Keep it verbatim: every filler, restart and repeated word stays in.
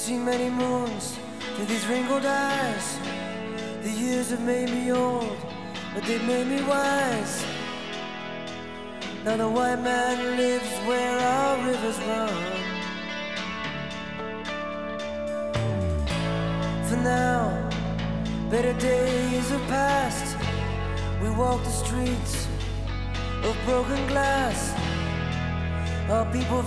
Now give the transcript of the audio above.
seen many moons through these wrinkled eyes. The years have made me old, but they've made me wise. Now the white man lives where our rivers run. For now, better days have passed. We walk the streets of broken glass. Our people